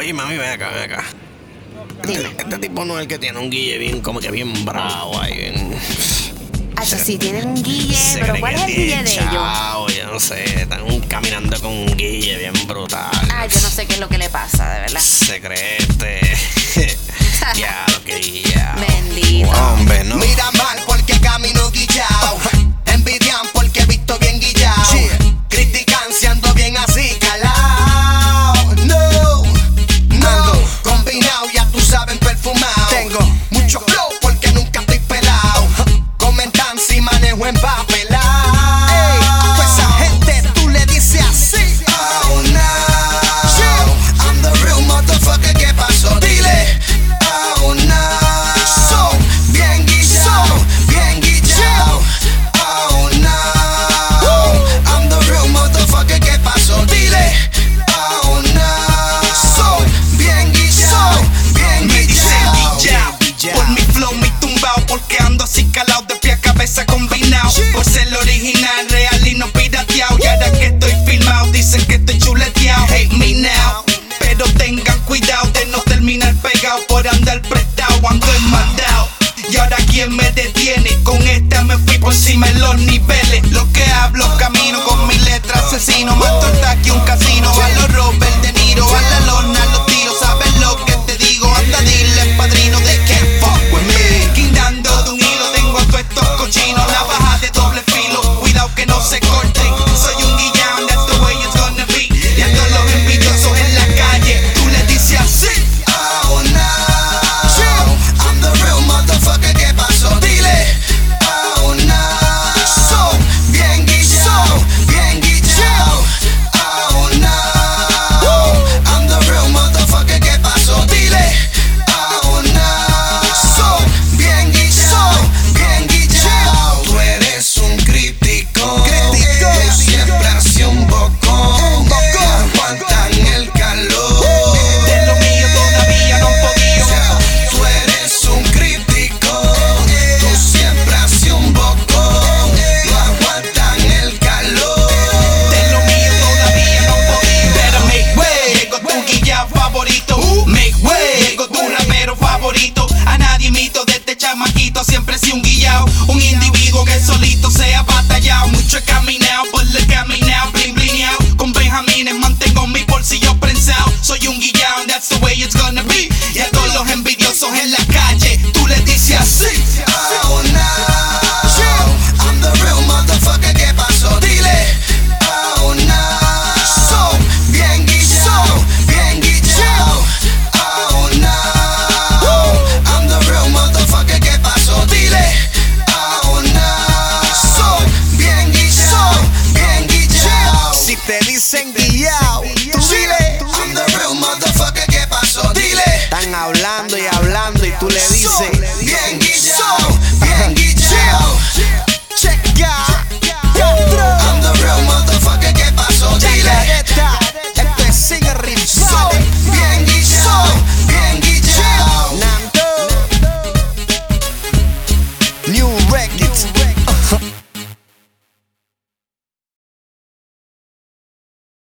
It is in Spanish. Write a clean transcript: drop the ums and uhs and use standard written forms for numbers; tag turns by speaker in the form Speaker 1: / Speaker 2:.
Speaker 1: Oye, mami, ven acá, ven acá.
Speaker 2: Dime.
Speaker 1: Este tipo no es el que tiene un guille bien, como que bien bravo ahí, bien...
Speaker 2: Eso sí, tienen un guille,
Speaker 1: Se
Speaker 2: pero
Speaker 1: cree
Speaker 2: ¿cuál
Speaker 1: que
Speaker 2: es el guille de ellos?
Speaker 1: chao, yo no sé, están caminando con un guille bien brutal.
Speaker 2: Ah, yo no sé qué es lo que le pasa, de verdad.
Speaker 1: Se cree ya lo que guilla.
Speaker 2: Bendito.
Speaker 1: Hombre, no.
Speaker 3: Mira mal porque camino guillao.